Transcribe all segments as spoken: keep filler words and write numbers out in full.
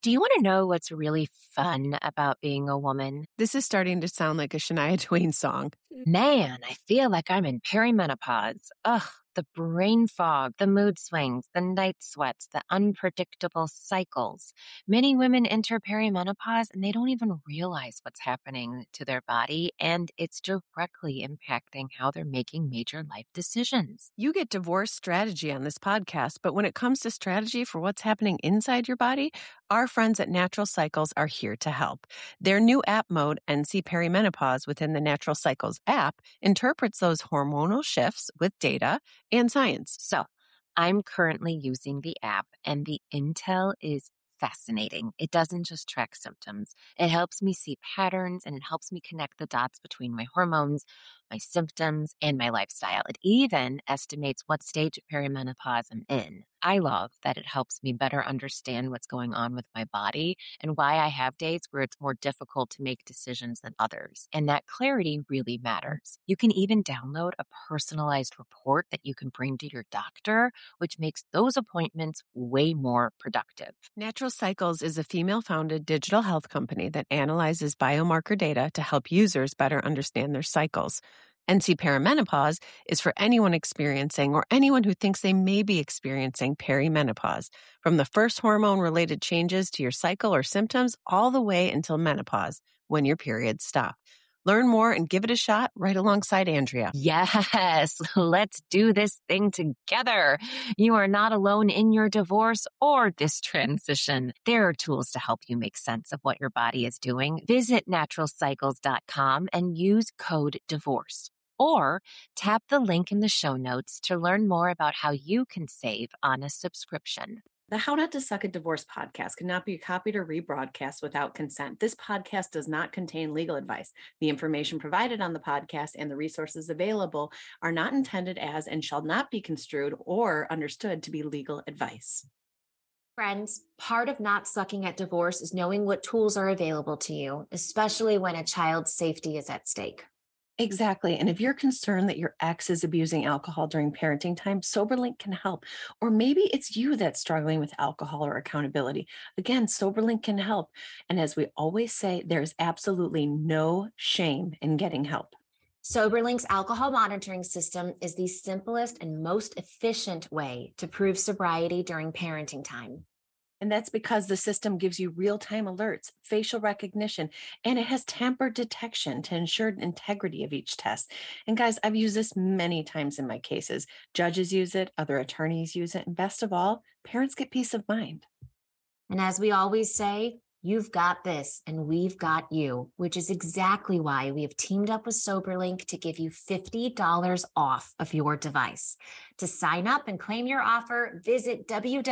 Do you want to know what's really fun about being a woman? This is starting to sound like a Shania Twain song. Man, I feel like I'm in perimenopause. Ugh, the brain fog, the mood swings, the night sweats, the unpredictable cycles. Many women enter perimenopause and they don't even realize what's happening to their body, and it's directly impacting how they're making major life decisions. You get divorce strategy on this podcast, but when it comes to strategy for what's happening inside your body, our friends at Natural Cycles are here to help. Their new app mode, N C Perimenopause, within the Natural Cycles app, interprets those hormonal shifts with data and science. So, I'm currently using the app, and the intel is fascinating. It doesn't just track symptoms. It helps me see patterns, and it helps me connect the dots between my hormones, my symptoms, and my lifestyle. It even estimates what stage of perimenopause I'm in. I love that it helps me better understand what's going on with my body and why I have days where it's more difficult to make decisions than others. And that clarity really matters. You can even download a personalized report that you can bring to your doctor, which makes those appointments way more productive. Natural Cycles is a female-founded digital health company that analyzes biomarker data to help users better understand their cycles. N C Perimenopause is for anyone experiencing or anyone who thinks they may be experiencing perimenopause, from the first hormone-related changes to your cycle or symptoms all the way until menopause, when your periods stop. Learn more and give it a shot right alongside Andrea. Yes, let's do this thing together. You are not alone in your divorce or this transition. There are tools to help you make sense of what your body is doing. Visit natural cycles dot com and use code DIVORCE. Or tap the link in the show notes to learn more about how you can save on a subscription. The How Not to Suck at Divorce podcast cannot be copied or rebroadcast without consent. This podcast does not contain legal advice. The information provided on the podcast and the resources available are not intended as and shall not be construed or understood to be legal advice. Friends, part of not sucking at divorce is knowing what tools are available to you, especially when a child's safety is at stake. Exactly. And if you're concerned that your ex is abusing alcohol during parenting time, SoberLink can help. Or maybe it's you that's struggling with alcohol or accountability. Again, SoberLink can help. And as we always say, there's absolutely no shame in getting help. SoberLink's alcohol monitoring system is the simplest and most efficient way to prove sobriety during parenting time. And that's because the system gives you real-time alerts, facial recognition, and it has tamper detection to ensure integrity of each test. And guys, I've used this many times in my cases. Judges use it, other attorneys use it, and best of all, parents get peace of mind. And as we always say, you've got this and we've got you, which is exactly why we have teamed up with SoberLink to give you fifty dollars off of your device. To sign up and claim your offer, visit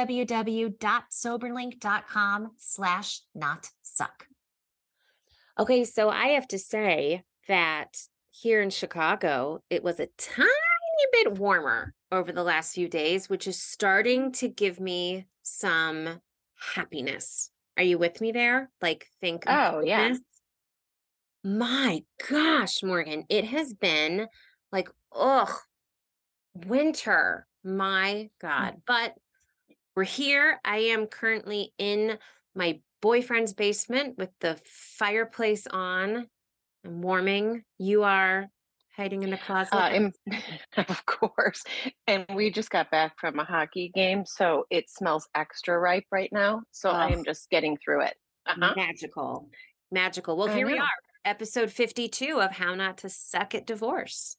www.soberlink.com slash not suck. Okay, so I have to say that here in Chicago, it was a tiny bit warmer over the last few days, which is starting to give me some happiness. Are you with me there? Like, think. Oh, yeah. This. My gosh, Morgan, it has been like, ugh, winter. My God. But we're here. I am currently in my boyfriend's basement with the fireplace on. I'm warming. You are hiding in the closet. Uh, in, of course. And we just got back from a hockey game, so it smells extra ripe right now. So Oh. I am just getting through it. Uh-huh. Magical. Magical. Well, I here we know. are. Episode fifty-two of How Not to Suck at Divorce.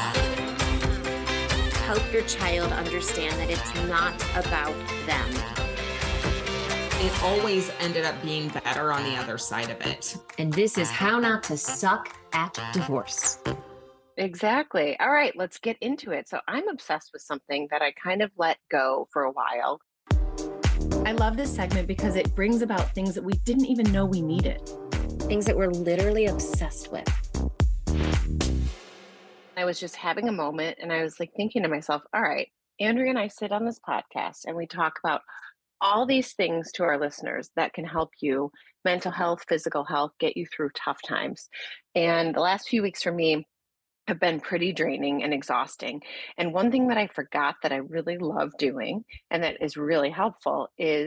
Help your child understand that it's not about them. It always ended up being better on the other side of it. And this is How Not to Suck at Divorce. Exactly. All right, let's get into it. So I'm obsessed with something that I kind of let go for a while. I love this segment because it brings about things that we didn't even know we needed. Things that we're literally obsessed with. I was just having a moment and I was like thinking to myself, all right, Andrea and I sit on this podcast and we talk about all these things to our listeners that can help you, mental health, physical health, get you through tough times. And the last few weeks for me have been pretty draining and exhausting. And one thing that I forgot that I really love doing and that is really helpful is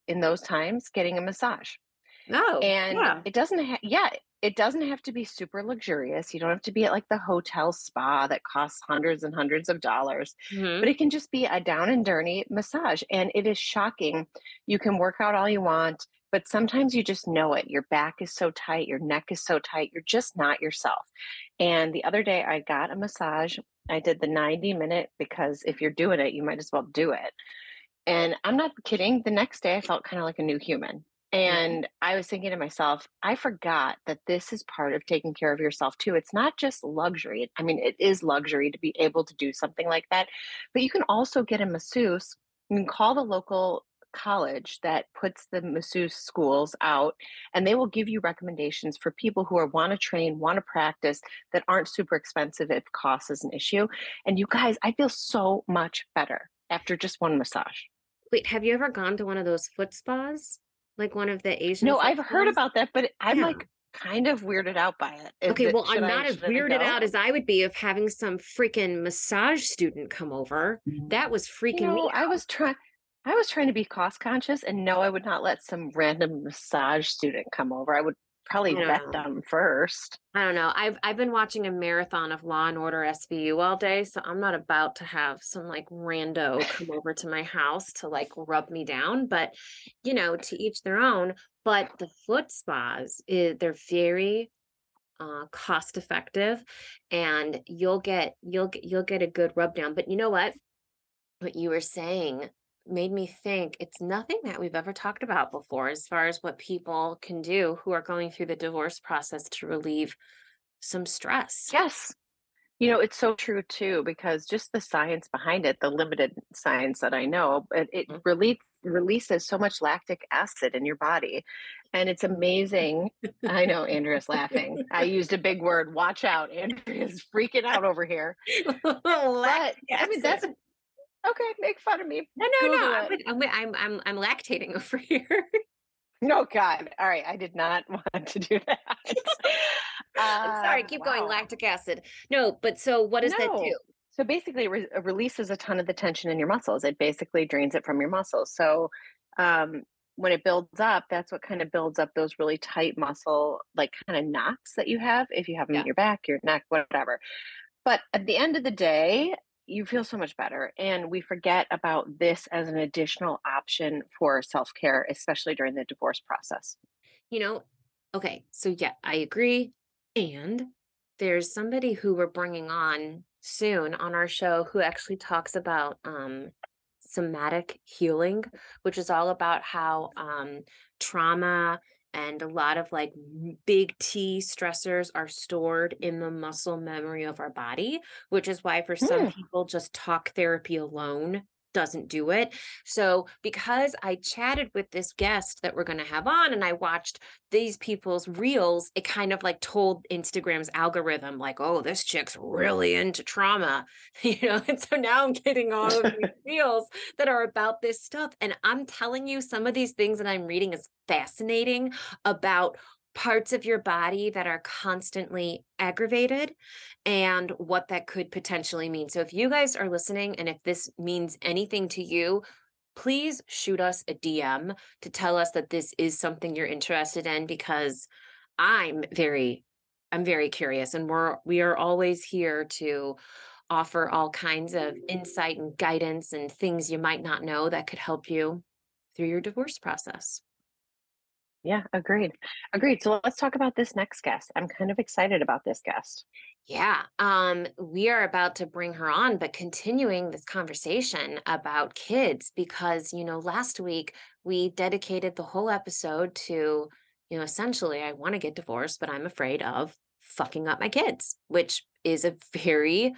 in those times getting a massage. Oh, And yeah. it doesn't ha- yeah, it doesn't have to be super luxurious. You don't have to be at like the hotel spa that costs hundreds and hundreds of dollars, hmm but it can just be a down and dirty massage. And it is shocking. You can work out all you want, but sometimes you just know it. Your back is so tight, your neck is so tight, you're just not yourself. And the other day I got a massage. I did the ninety minute because if you're doing it, you might as well do it. And I'm not kidding. The next day, I felt kind of like a new human. Yeah. And I was thinking to myself, I forgot that this is part of taking care of yourself too. It's not just luxury. I mean, it is luxury to be able to do something like that, but you can also get a masseuse. You can call the local college that puts the masseuse schools out, and they will give you recommendations for people who are want to train, want to practice, that aren't super expensive if cost is an issue. And you guys, I feel so much better after just one massage. Wait, have you ever gone to one of those foot spas? Like one of the Asian No, foot I've heard spas? about that, but I'm Yeah. like kind of weirded out by it. Is Okay, it well, should I'm I not as should I weirded go? out as I would be of having some freaking massage student come over. That was You freaking me know, I out. was trying I was trying to be cost conscious, and no, I would not let some random massage student come over. I would I probably don't vet know. them first. I don't know. I've I've been watching a marathon of Law and Order S V U all day, so I'm not about to have some like rando come over to my house to like rub me down, but you know, to each their own. But the foot spas, is, they're very uh cost effective, and you'll get you'll get you'll get a good rub down. But you know what? What you were saying made me think it's nothing that we've ever talked about before as far as what people can do who are going through the divorce process to relieve some stress. Yes. You know, it's so true too, because just the science behind it, the limited science that I know, it, it Mhm. release, releases so much lactic acid in your body. And it's amazing. I know Andrea's laughing. I used a big word. Watch out. Andrea's freaking out over here. But Lactic I mean, that's acid. okay. Make fun of me. No, no, no. Google I'm, it. with- I'm, with- I'm, I'm, I'm lactating over here. No, God. All right. I did not want to do that. I'm sorry. Uh, Keep going. wow. Lactic acid. No, but so what does that do? No. So basically, it re- it releases a ton of the tension in your muscles. It basically drains it from your muscles. So um, when it builds up, that's what kind of builds up those really tight muscle, like kind of knots that you have if you have them in Yeah. your back, your neck, whatever. But at the end of the day, you feel so much better. And we forget about this as an additional option for self care, especially during the divorce process. You know, okay. So yeah, I agree. And there's somebody who we're bringing on soon on our show who actually talks about um somatic healing, which is all about how um trauma and a lot of like m- big T stressors are stored in the muscle memory of our body, which is why for some Hmm. people just talk therapy alone doesn't do it. So because I chatted with this guest that we're going to have on and I watched these people's reels, it kind of like told Instagram's algorithm, like, oh, this chick's really into trauma, you know? And so now I'm getting all of these reels that are about this stuff. And I'm telling you, some of these things that I'm reading is fascinating about parts of your body that are constantly aggravated and what that could potentially mean. So if you guys are listening and if this means anything to you, please shoot us a D M to tell us that this is something you're interested in, because I'm very I'm very curious, and we're we are always here to offer all kinds of insight and guidance and things you might not know that could help you through your divorce process. Yeah, agreed. Agreed. So let's talk about this next guest. I'm kind of excited about this guest. Yeah, um, we are about to bring her on, but continuing this conversation about kids, because, you know, last week we dedicated the whole episode to, you know, essentially, I want to get divorced, but I'm afraid of fucking up my kids, which is a very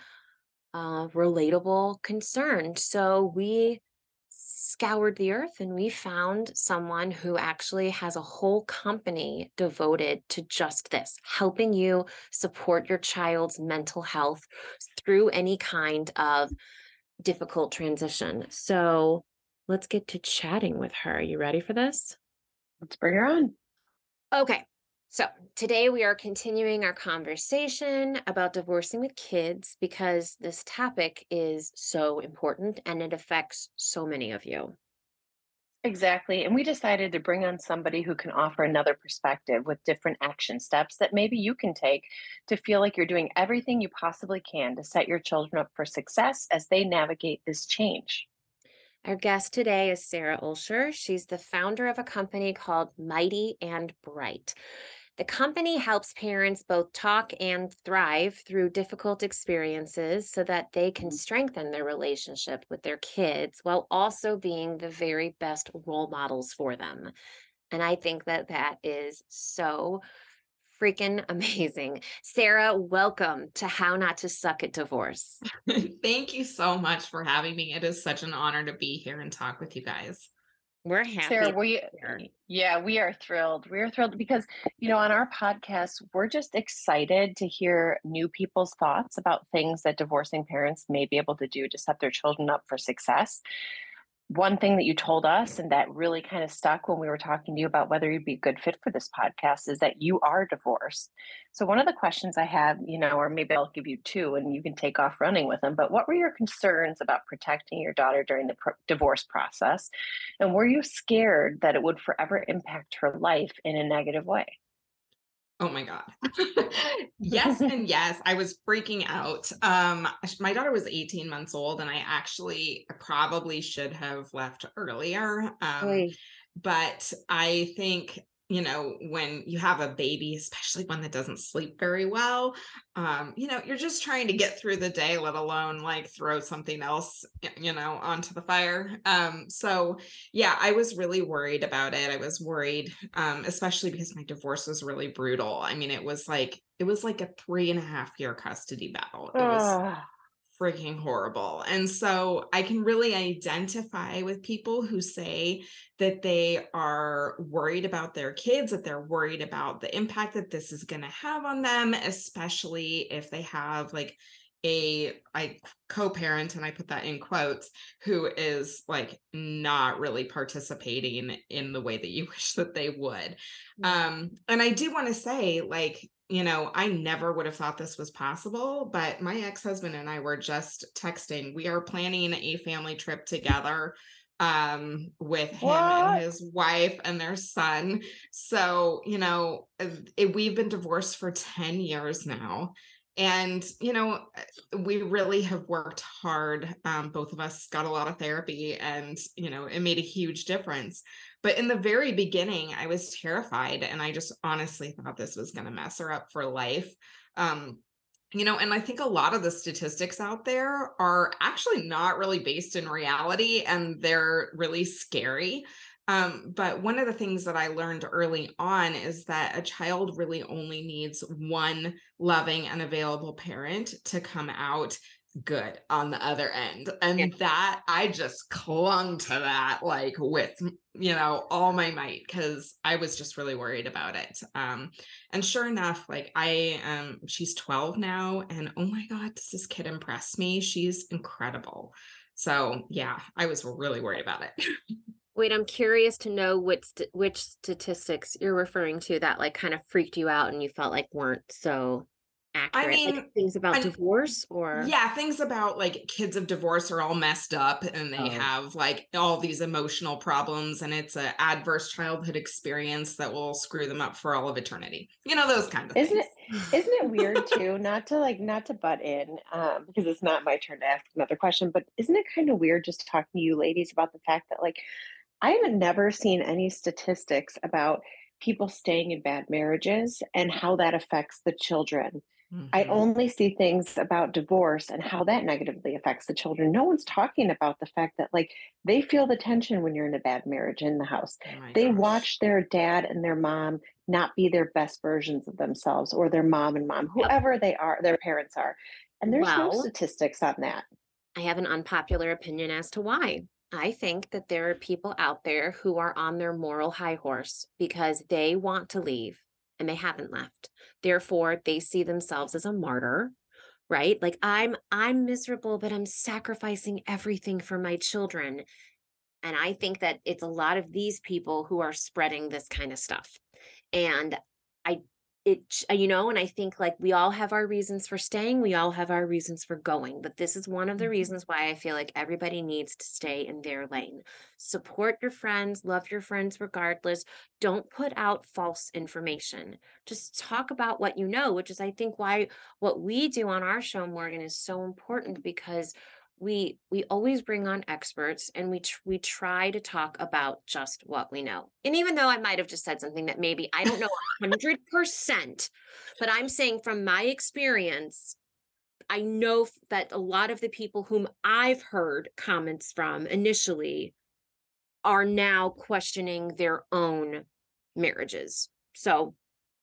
uh, relatable concern. So we scoured the earth and we found someone who actually has a whole company devoted to just this, helping you support your child's mental health through any kind of difficult transition. So let's get to chatting with her. You ready for this? Let's bring her on. Okay. So today we are continuing our conversation about divorcing with kids because this topic is so important and it affects so many of you. Exactly. And we decided to bring on somebody who can offer another perspective with different action steps that maybe you can take to feel like you're doing everything you possibly can to set your children up for success as they navigate this change. Our guest today is Sarah Olsher. She's the founder of a company called Mighty and Bright. The company helps parents both talk and thrive through difficult experiences so that they can strengthen their relationship with their kids while also being the very best role models for them. And I think that that is so freaking amazing. Sarah, welcome to How Not to Suck at Divorce. Thank you so much for having me. It is such an honor to be here and talk with you guys. We're happy. Sarah, we here. yeah, we are thrilled. We are thrilled because, you know, on our podcast, we're just excited to hear new people's thoughts about things that divorcing parents may be able to do to set their children up for success. One thing that you told us, and that really kind of stuck when we were talking to you about whether you'd be a good fit for this podcast, is that you are divorced. So, one of the questions I have, you know, or maybe I'll give you two and you can take off running with them, but what were your concerns about protecting your daughter during the pro- divorce process? And were you scared that it would forever impact her life in a negative way? Oh my God. Yes and yes. I was freaking out. Um, my daughter was eighteen months old, and I actually probably should have left earlier. Um, Oy. but I think, you know, when you have a baby, especially one that doesn't sleep very well, um, you know, you're just trying to get through the day, let alone like throw something else, you know, onto the fire. Um, so yeah, I was really worried about it. I was worried, um, especially because my divorce was really brutal. I mean, it was like it was like a three and a half year custody battle. It was Oh, freaking horrible. And so I can really identify with people who say that they are worried about their kids, that they're worried about the impact that this is going to have on them, especially if they have like a I co-parent, and I put that in quotes, who is like not really participating in the way that you wish that they would. Um, and I do want to say, like, you know, I never would have thought this was possible, but my ex-husband and I were just texting. We are planning a family trip together, um, with him and what? his wife and their son. So, you know, uh, it, we've been divorced for ten years now. And, you know, we really have worked hard. Um, both of us got a lot of therapy, and, you know, it made a huge difference. But in the very beginning, I was terrified, and I just honestly thought this was going to mess her up for life. Um, you know, and I think a lot of the statistics out there are actually not really based in reality, and they're really scary. Um, but one of the things that I learned early on is that a child really only needs one loving and available parent to come out good on the other end. Yeah. And that I just clung to that like with, you know, all my might, because I was just really worried about it. Um, and sure enough, like I um she's twelve now, and oh my God, does this kid impress me? She's incredible. So yeah, I was really worried about it. Wait, I'm curious to know what st- which statistics you're referring to that like kind of freaked you out and you felt like weren't so I accurate. Like mean, things about I, divorce or yeah, things about like kids of divorce are all messed up, and they oh, have like all these emotional problems, and it's an adverse childhood experience that will screw them up for all of eternity. You know, those kind of Isn't things. it isn't it weird too, not to like not to butt in, um, because it's not my turn to ask another question, but isn't it kind of weird just talking to you ladies about the fact that like I have never seen any statistics about people staying in bad marriages and how that affects the children. I Mhm. only see things about divorce and how that negatively affects the children. No one's talking about the fact that, like, they feel the tension when you're in a bad marriage in the house. Oh my They gosh. watch their dad and their mom not be their best versions of themselves, or their mom and mom, yep. whoever they are, their parents are. And there's no Well, statistics on that. I have an unpopular opinion as to why. I think that there are people out there who are on their moral high horse because they want to leave and they haven't left. Therefore, they see themselves as a martyr, right? Like I'm I'm miserable, but I'm sacrificing everything for my children. And I think that it's a lot of these people who are spreading this kind of stuff. And I it, ch- you know, and I think like we all have our reasons for staying, we all have our reasons for going, but this is one of the reasons why I feel like everybody needs to stay in their lane. Support your friends, love your friends regardless. Don't put out false information. Just talk about what you know, which is I think why what we do on our show, Morgan, is so important, because we we always bring on experts, and we tr- we try to talk about just what we know. And even though I might have just said something that maybe I don't know one hundred percent, but I'm saying from my experience, I know f- that a lot of the people whom I've heard comments from initially are now questioning their own marriages. So,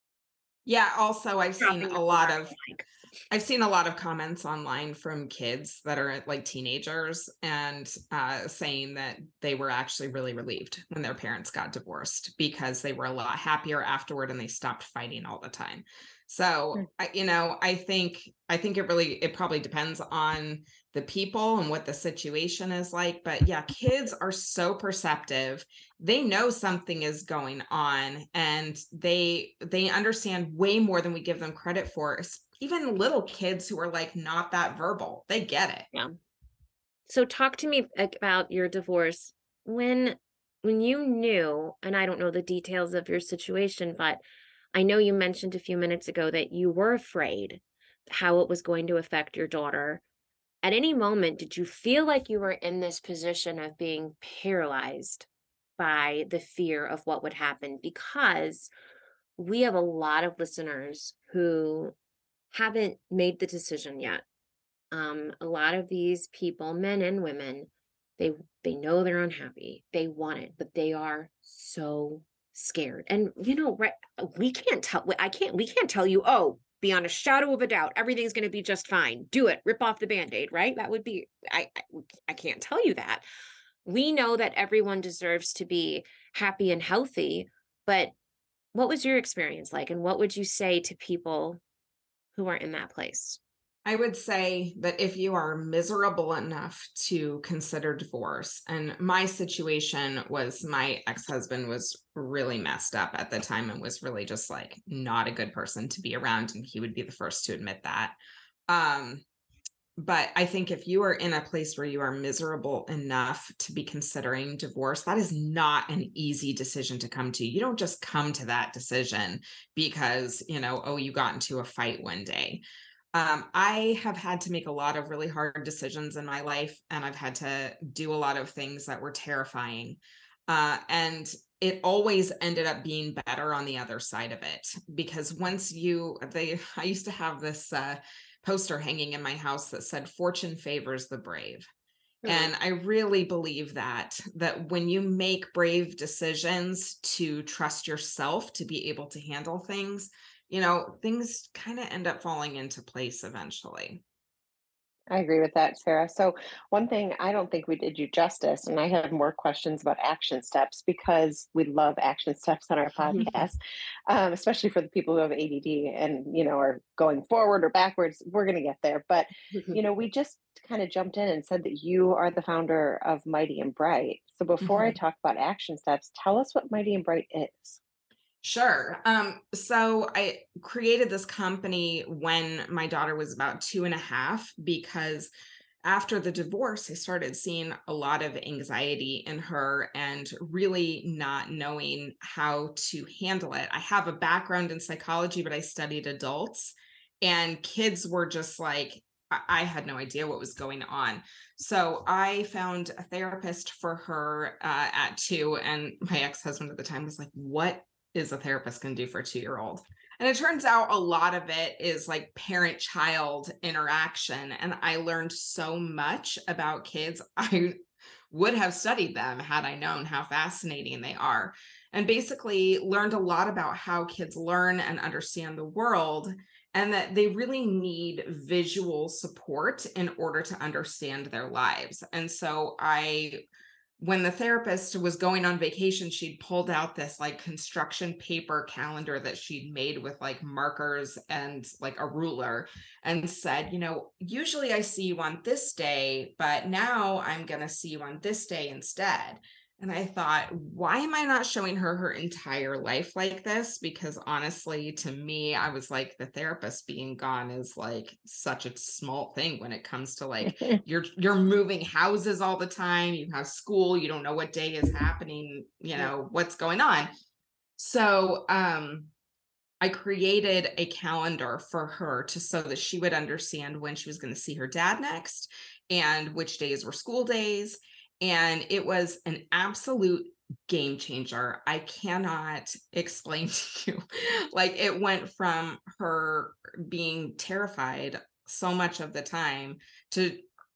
Yeah, also I've seen dropping a it lot where I of like. I've seen a lot of comments online from kids that are like teenagers and uh, saying that they were actually really relieved when their parents got divorced because they were a lot happier afterward and they stopped fighting all the time. So, I, you know, I think I think it really it probably depends on the people and what the situation is like. But yeah, kids are so perceptive. They know something is going on, and they they understand way more than we give them credit for. Even little kids who are like not that verbal, they get it. Yeah. So talk to me about your divorce. When when you knew, and I don't know the details of your situation, but I know you mentioned a few minutes ago that you were afraid how it was going to affect your daughter. At any moment, did you feel like you were in this position of being paralyzed by the fear of what would happen? Because we have a lot of listeners who haven't made the decision yet. Um, a lot of these people, men and women, they they know they're unhappy. They want it, but they are so scared. And you know, right, we can't tell I can't we can't tell you, oh, beyond a shadow of a doubt, everything's going to be just fine. Do it. Rip off the band-aid, right? That would be I I, I can't tell you that. We know that everyone deserves to be happy and healthy, but what was your experience like, and what would you say to people who are in that place? I would say that if you are miserable enough to consider divorce, and my situation was my ex-husband was really messed up at the time and was really just like not a good person to be around, and he would be the first to admit that. Um, but I think if you are in a place where you are miserable enough to be considering divorce, that is not an easy decision to come to. You don't just come to that decision because, you know, oh, you got into a fight one day. Um, I have had to make a lot of really hard decisions in my life, and I've had to do a lot of things that were terrifying. Uh, and it always ended up being better on the other side of it, because once you, they, I used to have this uh, poster hanging in my house that said, "Fortune favors the brave." Hmm. And I really believe that, that when you make brave decisions to trust yourself to be able to handle things, you know, things kind of end up falling into place eventually. I agree with that, Sarah. So, one thing I don't think we did you justice, and I have more questions about action steps because we love action steps on our podcast, um, especially for the people who have A D D and, you know, are going forward or backwards. We're going to get there. But, you know, we just kind of jumped in and said that you are the founder of Mighty and Bright. So, before I Mhm. talk about action steps, tell us what Mighty and Bright is. Sure. Um, so I created this company when my daughter was about two and a half because after the divorce, I started seeing a lot of anxiety in her and really not knowing how to handle it. I have a background in psychology, but I studied adults, and kids were just like, I I had no idea what was going on. So I found a therapist for her uh, at two, and my ex husband at the time was like, "What is a therapist going to do for a two year old?" And it turns out a lot of it is like parent child interaction. And I learned so much about kids. I would have studied them had I known how fascinating they are. And basically learned a lot about how kids learn and understand the world, and that they really need visual support in order to understand their lives. And so I when the therapist was going on vacation, she'd pulled out this like construction paper calendar that she'd made with like markers and like a ruler, and said, you know, usually I see you on this day, but now I'm going to see you on this day instead. And I thought, why am I not showing her her entire life like this? Because honestly, to me, I was like, the therapist being gone is like such a small thing when it comes to like you're you're moving houses all the time, you have school, you don't know what day is happening, you know, what's going on. So um I created a calendar for her to so that she would understand when she was going to see her dad next and which days were school days. And it was an absolute game changer. I cannot explain to you. Like it went from her being terrified so much of the time to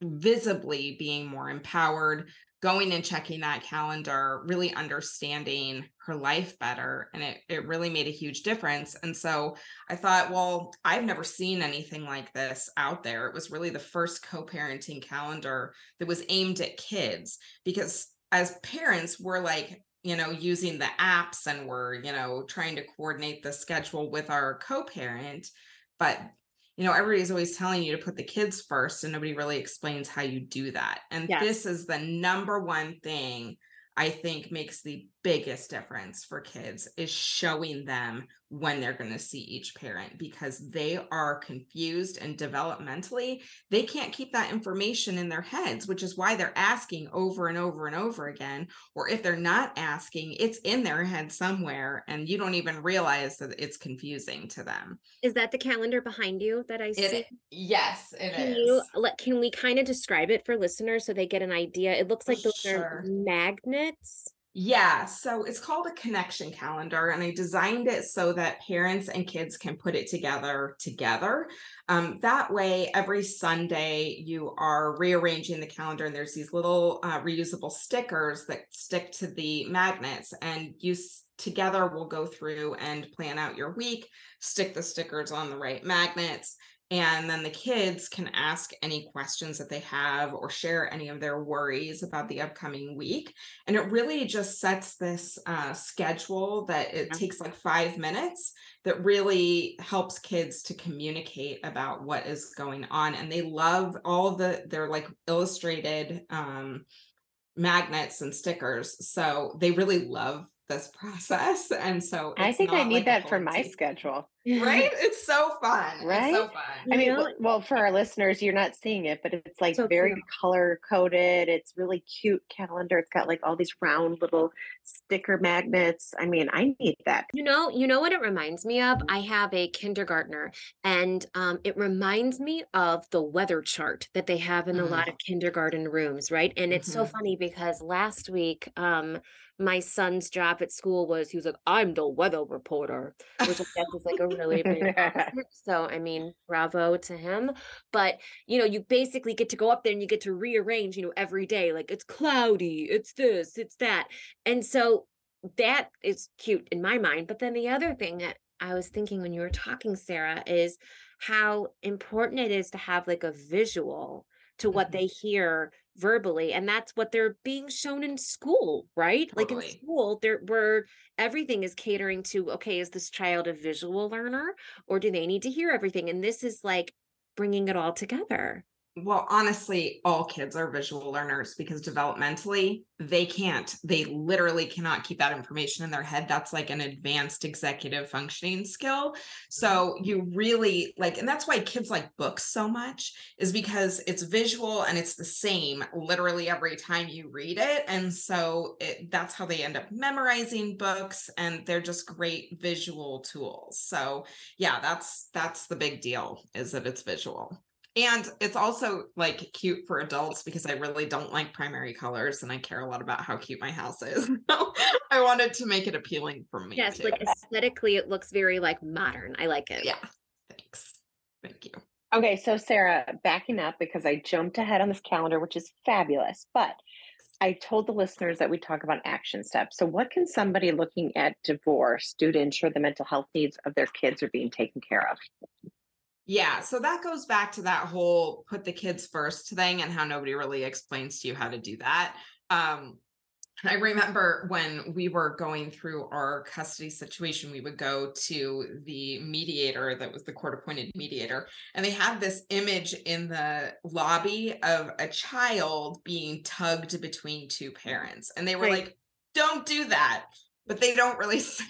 visibly being more empowered, going and checking that calendar, really understanding her life better. And it, it really made a huge difference. And so I thought, well, I've never seen anything like this out there. It was really the first co-parenting calendar that was aimed at kids, because as parents, we're like, you know, using the apps and we're, you know, trying to coordinate the schedule with our co-parent. But you know, everybody's always telling you to put the kids first, and nobody really explains how you do that. And Yes. this is the number one thing I think makes the biggest difference for kids, is showing them when they're going to see each parent, because they are confused and developmentally, they can't keep that information in their heads, which is why they're asking over and over and over again. Or if they're not asking, it's in their head somewhere and you don't even realize that it's confusing to them. Is that the calendar behind you that I see? It, yes, it Can is. you let can we kind of describe it for listeners so they get an idea? It looks like those Sure. are magnets. Yeah, so it's called a connection calendar, and I designed it so that parents and kids can put it together together. Um, that way, every Sunday you are rearranging the calendar, and there's these little uh, reusable stickers that stick to the magnets, and you s- together will go through and plan out your week, stick the stickers on the right magnets. And then the kids can ask any questions that they have or share any of their worries about the upcoming week. And it really just sets this uh, schedule that it Yeah. takes like five minutes that really helps kids to communicate about what is going on. And they love all the, they're like illustrated um, magnets and stickers. So they really love this process. And so I it's think I not need like a that for full my team. schedule. Right? It's so fun. Right? It's so fun. I mean, You w- know, well, for our listeners, you're not seeing it, but it's like so very cute. color coded. It's really cute calendar. It's got like all these round little sticker magnets. I mean, I need that. You know, you know what it reminds me of? I have a kindergartner, and um, it reminds me of the weather chart that they have in a lot of kindergarten rooms, right? And it's so Mhm. funny because last week, um, my son's job at school was he was like, "I'm the weather reporter," which I guess is like a really big compliment. So, I mean, bravo to him. But you know, you basically get to go up there and you get to rearrange, you know, every day. Like it's cloudy, it's this, it's that, and so that is cute in my mind. But then the other thing that I was thinking when you were talking, Sarah, is how important it is to have like a visual to what Mhm. they hear verbally. And that's what they're being shown in school, right? Like in Totally. school, there where everything is catering to, okay, is this child a visual learner or do they need to hear everything? And this is like bringing it all together. Well, honestly, all kids are visual learners because developmentally, they can't, they literally cannot keep that information in their head. That's like an advanced executive functioning skill. So you really like, and that's why kids like books so much, is because it's visual and it's the same literally every time you read it. And so it, that's how they end up memorizing books, and they're just great visual tools. So yeah, that's that's the big deal, is that it's visual. And it's also like cute for adults because I really don't like primary colors and I care a lot about how cute my house is. So I wanted to make it appealing for me Yes, too. like aesthetically, it looks very like modern. I like it. Yeah. Thanks. Thank you. Okay, so Sarah, backing up because I jumped ahead on this calendar, which is fabulous, but I told the listeners that we talk about action steps. So, what can somebody looking at divorce do to ensure the mental health needs of their kids are being taken care of? Yeah, so that goes back to that whole put the kids first thing and how nobody really explains to you how to do that. Um, I remember when we were going through our custody situation, we would go to the mediator that was the court appointed mediator, and they had this image in the lobby of a child being tugged between two parents. And they were Right. like, don't do that. But they don't really say,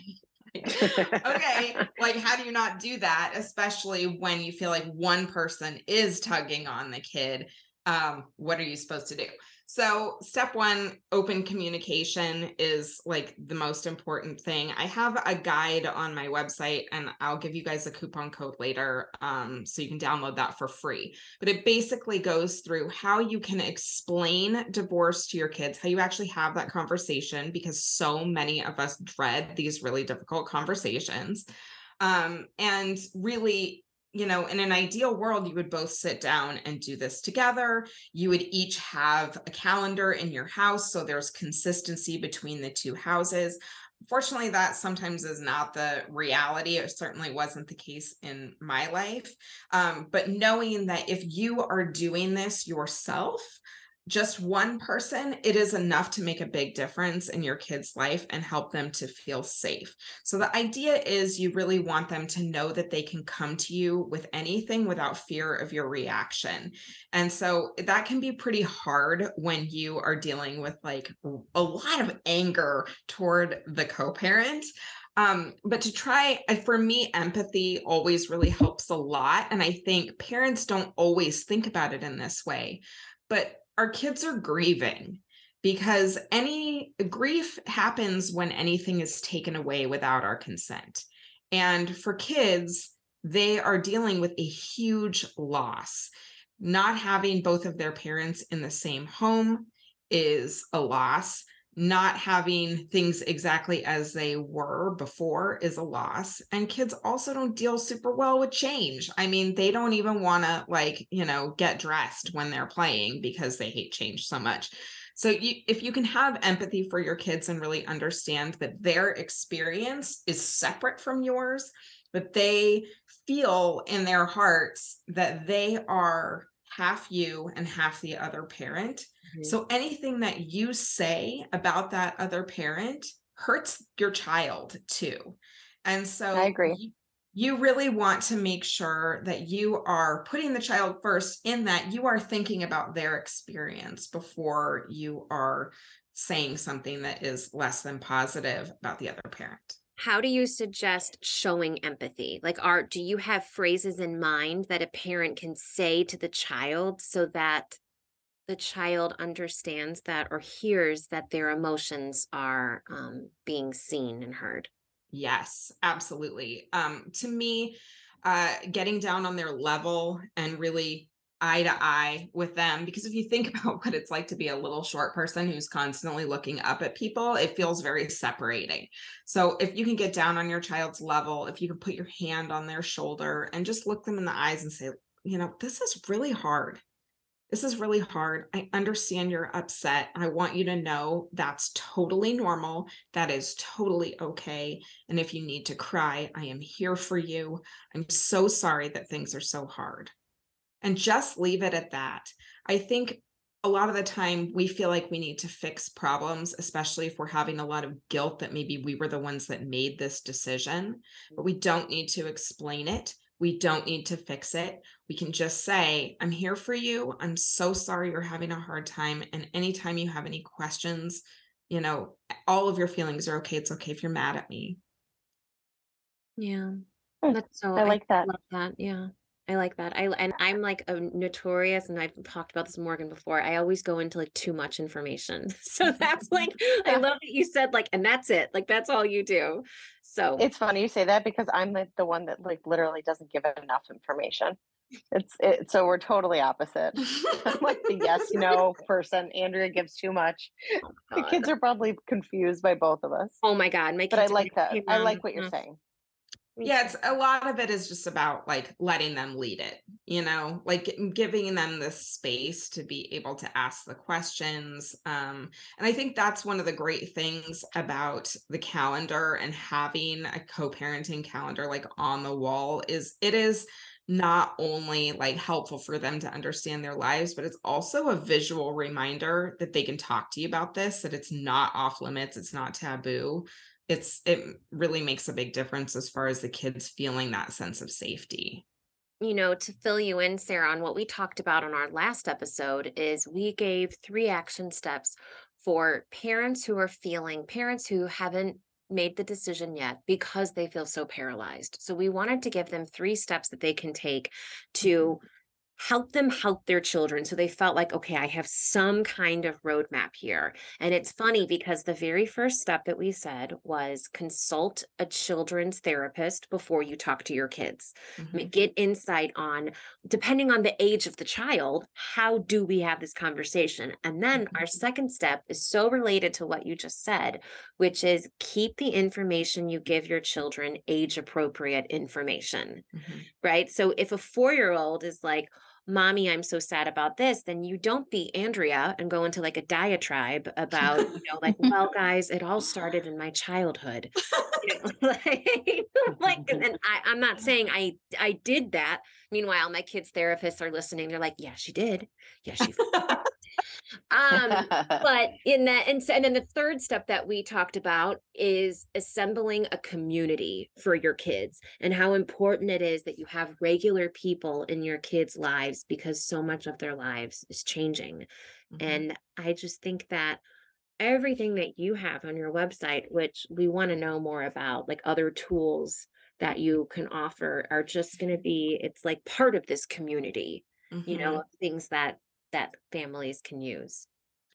like, okay, like, how do you not do that? Especially when you feel like one person is tugging on the kid. Um, what are you supposed to do? So step one, open communication is like the most important thing. I have a guide on my website, and I'll give you guys a coupon code later, um, so you can download that for free. But it basically goes through how you can explain divorce to your kids, how you actually have that conversation, because so many of us dread these really difficult conversations. Um, and really, you know, in an ideal world, you would both sit down and do this together. You would each have a calendar in your house, so there's consistency between the two houses. Unfortunately, that sometimes is not the reality. It certainly wasn't the case in my life. Um, but knowing that if you are doing this yourself, just one person, it is enough to make a big difference in your kid's life and help them to feel safe. So the idea is you really want them to know that they can come to you with anything without fear of your reaction. And so that can be pretty hard when you are dealing with like a lot of anger toward the co-parent. Um, but to try, for me, empathy always really helps a lot. And I think parents don't always think about it in this way, but our kids are grieving, because any grief happens when anything is taken away without our consent. And for kids, they are dealing with a huge loss. Not having both of their parents in the same home is a loss. Not having things exactly as they were before is a loss. And kids also don't deal super well with change. I mean, they don't even want to, like, you know, get dressed when they're playing because they hate change so much. So you, if you can have empathy for your kids and really understand that their experience is separate from yours, that they feel in their hearts that they are half you and half the other parent. Mm-hmm. So anything that you say about that other parent hurts your child too. And so I agree. You, you really want to make sure that you are putting the child first, in that you are thinking about their experience before you are saying something that is less than positive about the other parent. How do you suggest showing empathy? Like, are, do you have phrases in mind that a parent can say to the child so that the child understands that or hears that their emotions are um, being seen and heard? Yes, absolutely. Um, to me, uh, getting down on their level and really eye to eye with them, because if you think about what it's like to be a little short person who's constantly looking up at people, it feels very separating. So if you can get down on your child's level, if you can put your hand on their shoulder and just look them in the eyes and say, you know, this is really hard. This is really hard. I understand you're upset. I want you to know that's totally normal. That is totally okay. And if you need to cry, I am here for you. I'm so sorry that things are so hard. And just leave it at that. I think a lot of the time we feel like we need to fix problems, especially if we're having a lot of guilt that maybe we were the ones that made this decision, but we don't need to explain it. We don't need to fix it. We can just say, I'm here for you. I'm so sorry you're having a hard time. And anytime you have any questions, you know, all of your feelings are okay. It's okay if you're mad at me. Yeah. Hmm, That's so, I like that. love that. Yeah. I like that. I and I'm like a notorious, and I've talked about this with Morgan before. I always go into like too much information. So that's like, I love that you said like, and that's it. Like, that's all you do. So It's funny you say that, because I'm the, the one that like literally doesn't give enough information. It's it, so we're totally opposite. I'm like the yes, no person. Andrea gives too much. oh The kids are probably confused by both of us. Oh my God. My But I kids are like that. "Hey, I Mom, like what you're enough." saying. Me Yeah, too. it's a lot of it is just about like letting them lead it, you know, like giving them the space to be able to ask the questions. Um, and I think that's one of the great things about the calendar and having a co-parenting calendar like on the wall is it is not only like helpful for them to understand their lives, but it's also a visual reminder that they can talk to you about this, that it's not off limits, it's not taboo. It's it really makes a big difference as far as the kids feeling that sense of safety. You know, to fill you in, Sarah, on what we talked about on our last episode is we gave three action steps for parents who are feeling, parents who haven't made the decision yet because they feel so paralyzed. So we wanted to give them three steps that they can take to help them help their children. So they felt like, okay, I have some kind of roadmap here. And it's funny because the very first step that we said was consult a children's therapist before you talk to your kids. Mhm. Get insight on, depending on the age of the child, how do we have this conversation? And then our second step is so related to what you just said, which is keep the information you give your children age appropriate information, Mhm. right? So if a four-year-old is like, Mommy, I'm so sad about this, then you don't be Andrea and go into like a diatribe about, you know, like, well, guys, it all started in my childhood. You know, like, like, and I, I'm not saying I I did that. Meanwhile, my kids' therapists are listening. They're like, yeah, she did. Yeah, she um, but in that, and, so, and then the third step that we talked about is assembling a community for your kids and how important it is that you have regular people in your kids' lives because so much of their lives is changing. Mhm. And I just think that everything that you have on your website, which we want to know more about, like other tools that you can offer, are just going to be, it's like part of this community, you know, Mhm. of things that that families can use.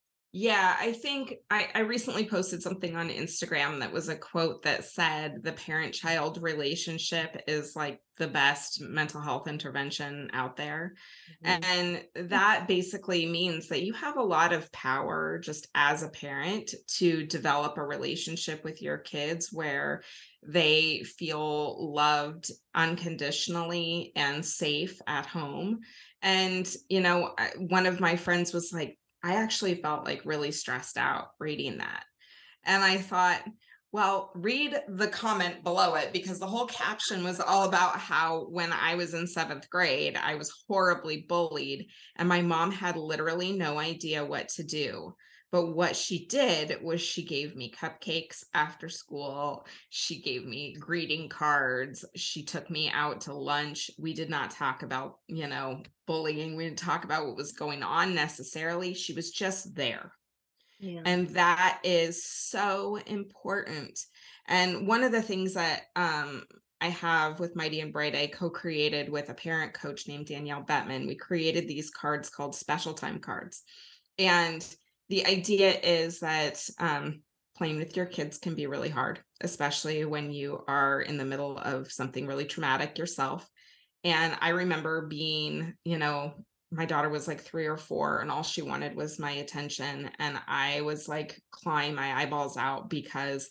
Yeah, I think I, I recently posted something on Instagram that was a quote that said the parent-child relationship is like the best mental health intervention out there. Mhm. And that basically means that you have a lot of power just as a parent to develop a relationship with your kids where they feel loved unconditionally and safe at home. And, you know, I- one of my friends was like, I actually felt like really stressed out reading that. And I thought, well, read the comment below it because the whole caption was all about how when I was in seventh grade, I was horribly bullied and my mom had literally no idea what to do. But what she did was she gave me cupcakes after school. She gave me greeting cards. She took me out to lunch. We did not talk about, you know, bullying. We didn't talk about what was going on necessarily. She was just there. Yeah. And that is so important. And one of the things that um, I have with Mighty and Bright, I co-created with a parent coach named Danielle Bettman. We created these cards called special time cards. And the idea is that um, playing with your kids can be really hard, especially when you are in the middle of something really traumatic yourself. And I remember being, you know, my daughter was like three or four and all she wanted was my attention. And I was like clawing my eyeballs out because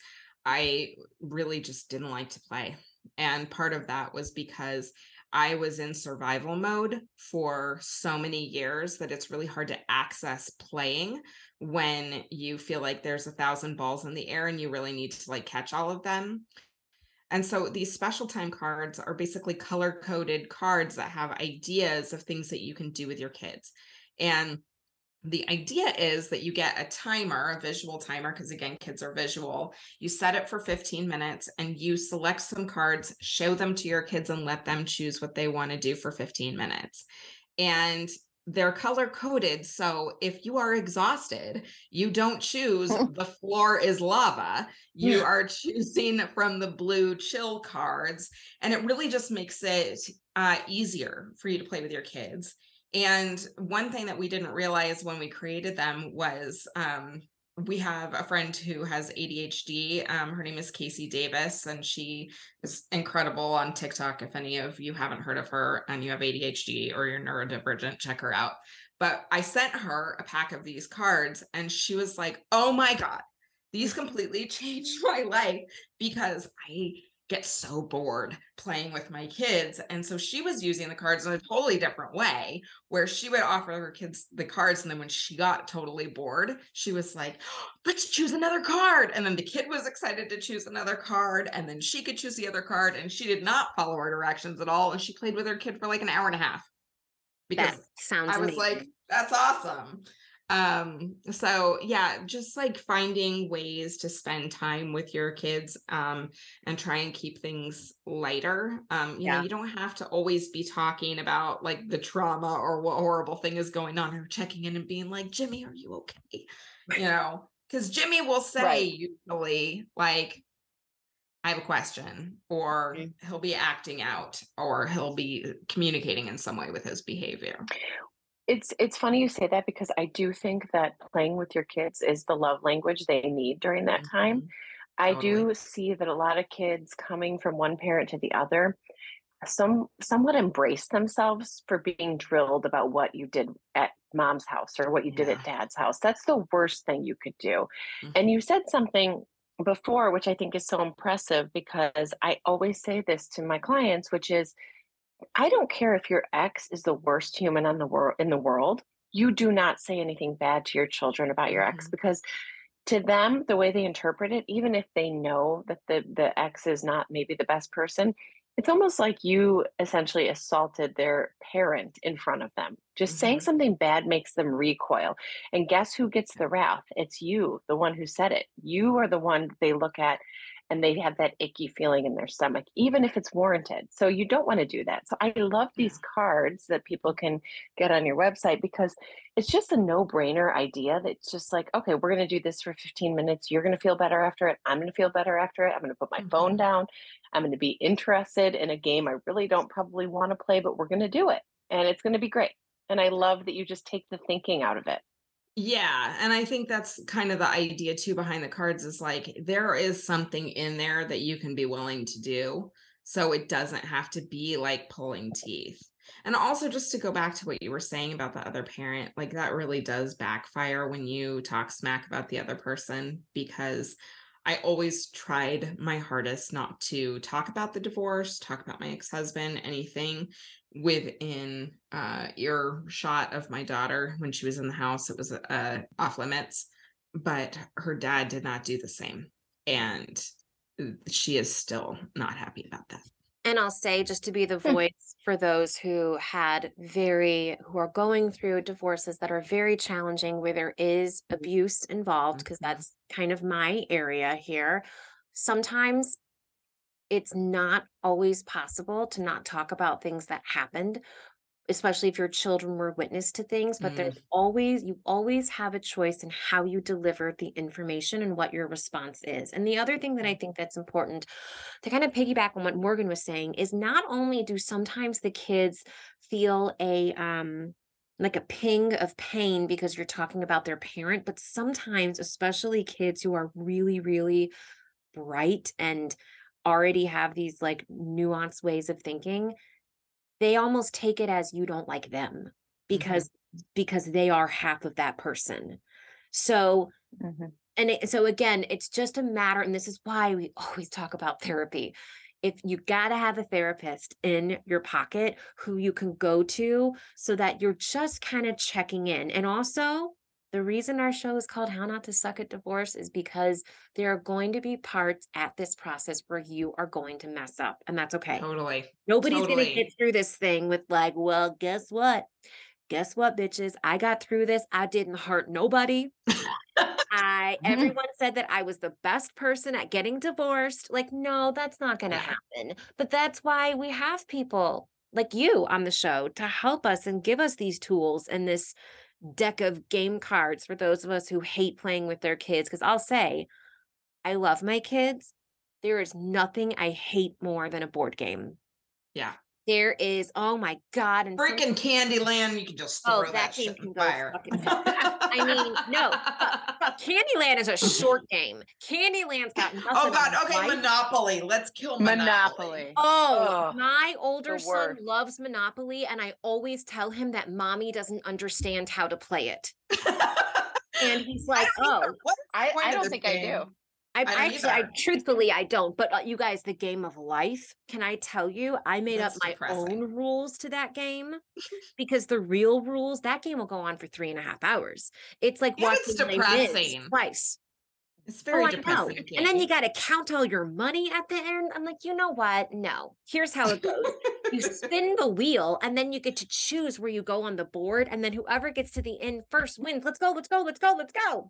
I really just didn't like to play. And part of that was because I was in survival mode for so many years that it's really hard to access playing when you feel like there's a thousand balls in the air and you really need to like catch all of them. And so these special time cards are basically color coded cards that have ideas of things that you can do with your kids. And the idea is that you get a timer, a visual timer, because again, kids are visual. You set it for fifteen minutes and you select some cards, show them to your kids, and let them choose what they want to do for fifteen minutes. And they're color coded. So if you are exhausted, you don't choose the floor is lava. You are choosing from the blue chill cards. And it really just makes it uh, easier for you to play with your kids. And one thing that we didn't realize when we created them was um, we have a friend who has A D H D. Um, her name is Casey Davis, and she is incredible on TikTok. If any of you haven't heard of her and you have A D H D or you're neurodivergent, check her out. But I sent her a pack of these cards, and she was like, oh my God, these completely changed my life because I get so bored playing with my kids. And so she was using the cards in a totally different way, where she would offer her kids the cards. And then when she got totally bored, she was like, oh, let's choose another card. And then the kid was excited to choose another card. And then she could choose the other card. And she did not follow our directions at all. And she played with her kid for like an hour and a half. Because That sounds I was amazing. like, that's awesome. Um, so yeah, just like finding ways to spend time with your kids, um, and try and keep things lighter. Um, you Yeah. know, you don't have to always be talking about like the trauma or what horrible thing is going on, or checking in and being like, Jimmy, are you okay? You know, because Jimmy will say Right. usually like, I have a question, or Mhm. he'll be acting out, or he'll be communicating in some way with his behavior. It's it's funny you say that, because I do think that playing with your kids is the love language they need during that time. Mhm. I Totally. do see that a lot of kids coming from one parent to the other, some somewhat embrace themselves for being drilled about what you did at mom's house or what you did Yeah. at dad's house. That's the worst thing you could do. Mhm. And you said something before, which I think is so impressive, because I always say this to my clients, which is, I don't care if your ex is the worst human on the world in the world. You do not say anything bad to your children about your ex, Mhm. because to them, the way they interpret it, even if they know that the the ex is not maybe the best person, it's almost like you essentially assaulted their parent in front of them. Just saying Mhm. something bad makes them recoil. And guess who gets the wrath? It's you, the one who said it. You are the one they look at and they have that icky feeling in their stomach, even if it's warranted. So you don't want to do that. So I love Yeah. these cards that people can get on your website, because it's just a no-brainer idea. That's just like, okay, we're going to do this for fifteen minutes. You're going to feel better after it. I'm going to feel better after it. I'm going to put my phone Mhm. down. I'm going to be interested in a game I really don't probably want to play, but we're going to do it. And it's going to be great. And I love that you just take the thinking out of it. Yeah, and I think that's kind of the idea too behind the cards, is like there is something in there that you can be willing to do. So it doesn't have to be like pulling teeth. And also, just to go back to what you were saying about the other parent, like that really does backfire when you talk smack about the other person, because I always tried my hardest not to talk about the divorce, talk about my ex-husband, anything within uh earshot of my daughter. When she was in the house, it was uh off limits, but her dad did not do the same, and she is still not happy about that. And I'll say, just to be the Hmm. voice for those who had very, who are going through divorces that are very challenging, where there is abuse involved, because Mhm. that's kind of my area here. Sometimes it's not always possible to not talk about things that happened, especially if your children were witness to things, but there's Mm. always, you always have a choice in how you deliver the information and what your response is. And the other thing that I think that's important to kind of piggyback on what Morgan was saying is, not only do sometimes the kids feel a um like a ping of pain because you're talking about their parent, but sometimes, especially kids who are really, really bright and already have these like nuanced ways of thinking, they almost take it as you don't like them Mhm. because because they are half of that person. So, Mhm. and it, so again, it's just a matter, and this is why we always talk about therapy. If you got to have a therapist in your pocket who you can go to, so that you're just kind of checking in. And also, the reason our show is called How Not to Suck at Divorce is because there are going to be parts at this process where you are going to mess up, and that's okay. Totally. Nobody's going to get Totally. through this thing with like, well, guess what? Guess what, bitches? I got through this. I didn't hurt nobody. I Mhm. everyone said that I was the best person at getting divorced. Like, no, that's not going to Yeah. happen. But that's why we have people like you on the show to help us and give us these tools and this deck of game cards for those of us who hate playing with their kids. Because I'll say, I love my kids. There is nothing I hate more than a board game. Yeah. There is, oh my God. And some, Freaking Candyland, you can just oh, throw that that game shit in can the go fire. fucking. I mean, no, fuck, fuck. Candyland is a short game. Candyland's got nothing. Oh God. on Okay, life. Monopoly. Let's kill Monopoly. Monopoly. Oh, Ugh, my older the son worst. loves Monopoly, and I always tell him that mommy doesn't understand how to play it. And he's I like, don't either. oh, What is the I, point I of don't this think I do. game? I, I don't actually, I either. truthfully, I don't. But uh, you guys, the game of life, can I tell you, I made That's up my depressing. own rules to that game because the real rules, that game will go on for three and a half hours. It's like And watching it's Les Mis depressing. twice. It's Oh, very I know. depressing. And then you game. got to count all your money at the end. I'm like, you know what? No. Here's how it goes. You spin the wheel and then you get to choose where you go on the board. And then whoever gets to the end first wins. Let's go, let's go, let's go, let's go.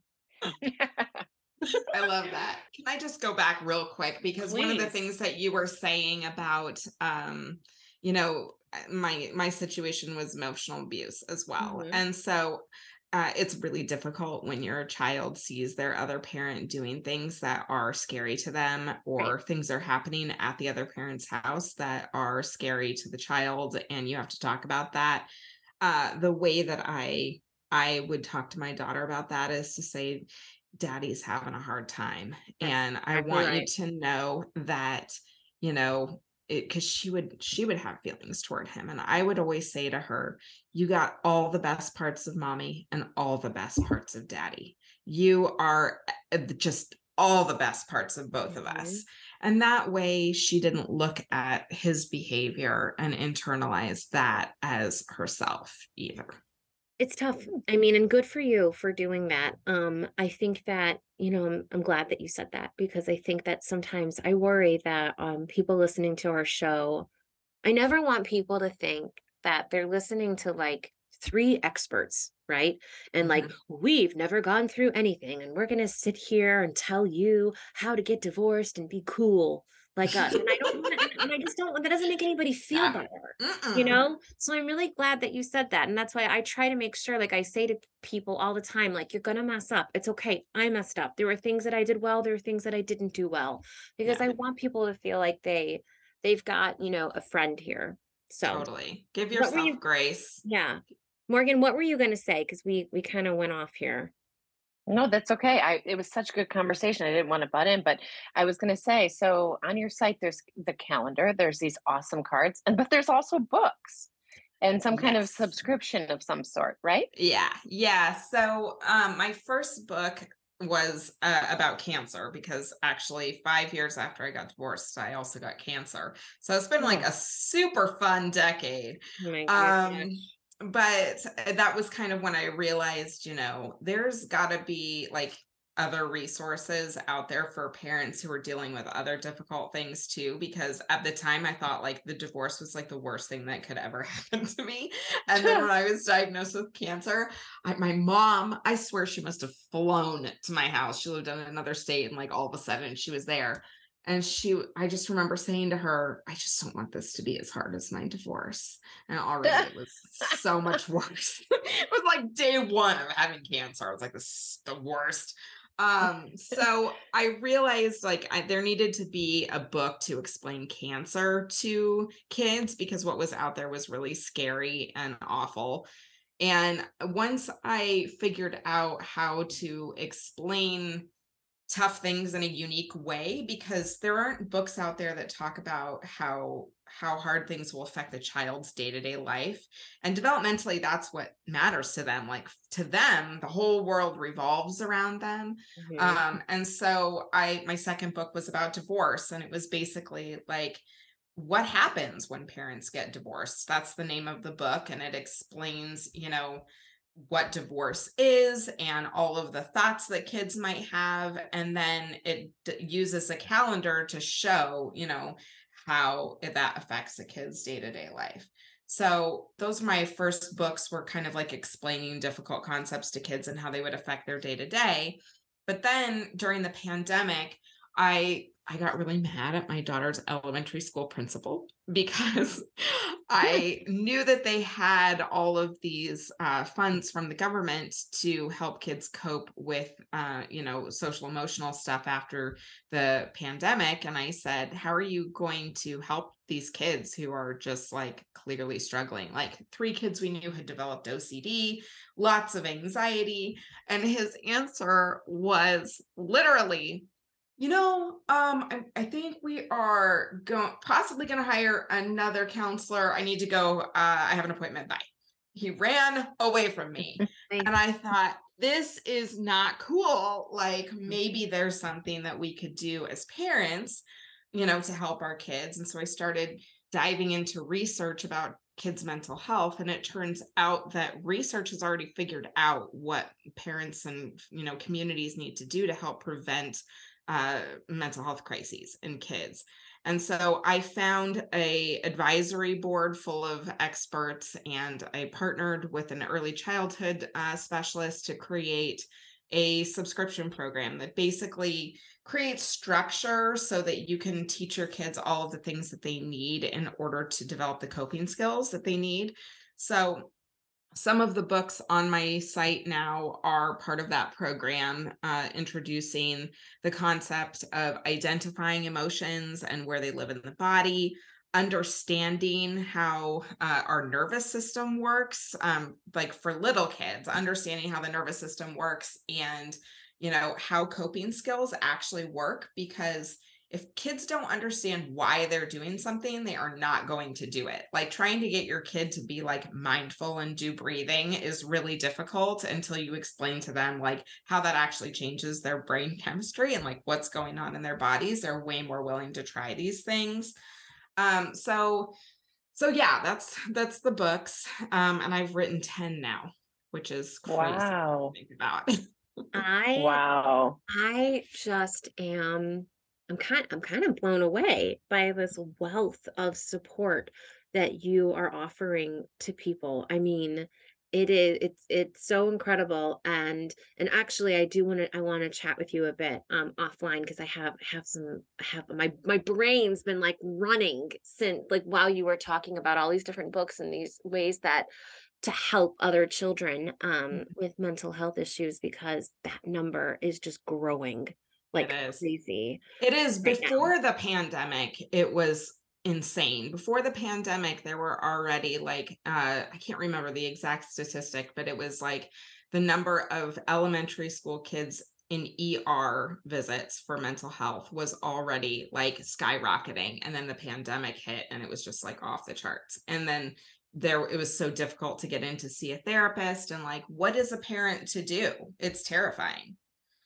I love that. Can I just go back real quick? Because one of the Please. things that you were saying about, um, you know, my my situation was emotional abuse as well. Mhm. And so uh, it's really difficult when your child sees their other parent doing things that are scary to them, or Right. things are happening at the other parent's house that are scary to the child, and you have to talk about that. Uh, the way that I I would talk to my daughter about that is to say, Daddy's having a hard time, That's and I exactly want you right. to know that, you know, because she would she would have feelings toward him, and I would always say to her, you got all the best parts of mommy and all the best parts of daddy. You are uh, just all the best parts of both of Mhm. us. And that way she didn't look at his behavior and internalize that as herself either. It's tough. I mean, and good for you for doing that. Um, I think that, you know, I'm, I'm glad that you said that because I think that sometimes I worry that um, people listening to our show, I never want people to think that they're listening to like three experts, right? And like, Mhm. we've never gone through anything and we're going to sit here and tell you how to get divorced and be cool like us. And I don't want to, and I just don't, that doesn't make anybody feel Yeah. better, you Mm-mm. know? So I'm really glad that you said that. And that's why I try to make sure, like I say to people all the time, like, you're going to mess up. It's okay. I messed up. There were things that I did well. There were things that I didn't do well because Yeah, I want people to feel like they, they've got, you know, a friend here. So totally. Give what were yourself you, grace. yeah. Morgan, what were you going to say? Because we, we kind of went off here. No, that's okay. I it was such good conversation. I didn't want to butt in, but I was going to say, so on your site, there's the calendar, there's these awesome cards, and but there's also books and some kind of Yes. subscription of some sort, right? Yeah. Yeah. So um my first book was uh, about cancer, because actually five years after I got divorced, I also got cancer. So it's been like Oh. a super fun decade. Oh my Um gosh. but that was kind of when I realized, you know, there's got to be like other resources out there for parents who are dealing with other difficult things too, because at the time I thought like the divorce was like the worst thing that could ever happen to me. And then when I was diagnosed with cancer, I, my mom, I swear she must have flown to my house. She lived in another state, and like all of a sudden she was there. And she, I just remember saying to her, I just don't want this to be as hard as my divorce. And already it was so much worse. It was like day one of having cancer. I was like, this is the worst. Um, so I realized like I, there needed to be a book to explain cancer to kids, because what was out there was really scary and awful. And once I figured out how to explain tough things in a unique way, because there aren't books out there that talk about how how hard things will affect the child's day-to-day life, and developmentally that's what matters to them. Like to them the whole world revolves around them. Mhm. Um and so I my second book was about divorce, and it was basically like, what happens when parents get divorced? That's the name of the book, and it explains, you know, what divorce is and all of the thoughts that kids might have. And then it d- uses a calendar to show, you know, how it- that affects a kid's day-to-day life. So those are my first books, were kind of like explaining difficult concepts to kids and how they would affect their day-to-day. But then during the pandemic, I I got really mad at my daughter's elementary school principal, because I knew that they had all of these uh, funds from the government to help kids cope with, uh, you know, social emotional stuff after the pandemic. And I said, how are you going to help these kids who are just like clearly struggling? Like three kids we knew had developed O C D, lots of anxiety. And his answer was literally, you know, um, I, I think we are going possibly going to hire another counselor. I need to go. Uh, I have an appointment. Bye. He ran away from me. Like, And I thought, this is not cool. Like maybe there's something that we could do as parents, you know, to help our kids. And so I started diving into research about kids' mental health. And it turns out that research has already figured out what parents and, you know, communities need to do to help prevent uh, mental health crises in kids. And so I found a advisory board full of experts, and I partnered with an early childhood uh, specialist to create a subscription program that basically creates structure so that you can teach your kids all of the things that they need in order to develop the coping skills that they need. So some of the books on my site now are part of that program, uh, introducing the concept of identifying emotions and where they live in the body, understanding how uh, our nervous system works, um, like for little kids, understanding how the nervous system works and, you know, how coping skills actually work, because if kids don't understand why they're doing something, they are not going to do it. Like trying to get your kid to be like mindful and do breathing is really difficult until you explain to them like how that actually changes their brain chemistry and like what's going on in their bodies. They're way more willing to try these things. Um, so, so yeah, that's, that's the books. Um, and I've written ten now, which is crazy Wow. to think about. I, Wow. I just am, I'm kind, I'm kind of blown away by this wealth of support that you are offering to people. I mean, it is, it's, it's so incredible. And, and actually I do want to, I want to chat with you a bit, um, offline, because I have, have some, I have my, my brain's been like running since like while you were talking about all these different books and these ways that to help other children, um, with mental health issues, because that number is just growing like It is. crazy. It is. right now. Before the pandemic, it was insane. Before the pandemic, there were already like, uh, I can't remember the exact statistic, but it was like the number of elementary school kids in E R visits for mental health was already like skyrocketing. And then the pandemic hit and it was just like off the charts. And then there, it was so difficult to get in to see a therapist. And like, what is a parent to do? It's terrifying.